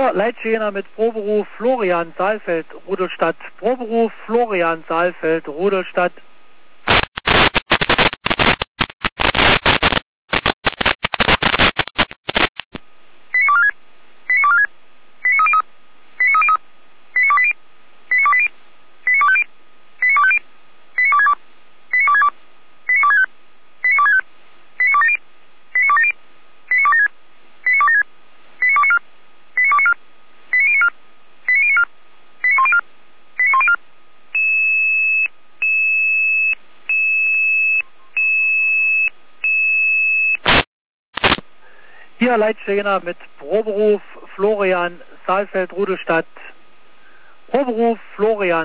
Hier Leitschäner mit Proberuf Florian Saalfeld, Rudolstadt. Proberuf Florian Saalfeld, Rudolstadt. Hier Leitschäner mit Proberuf Florian Saalfeld, Rudolstadt. Proberuf Florian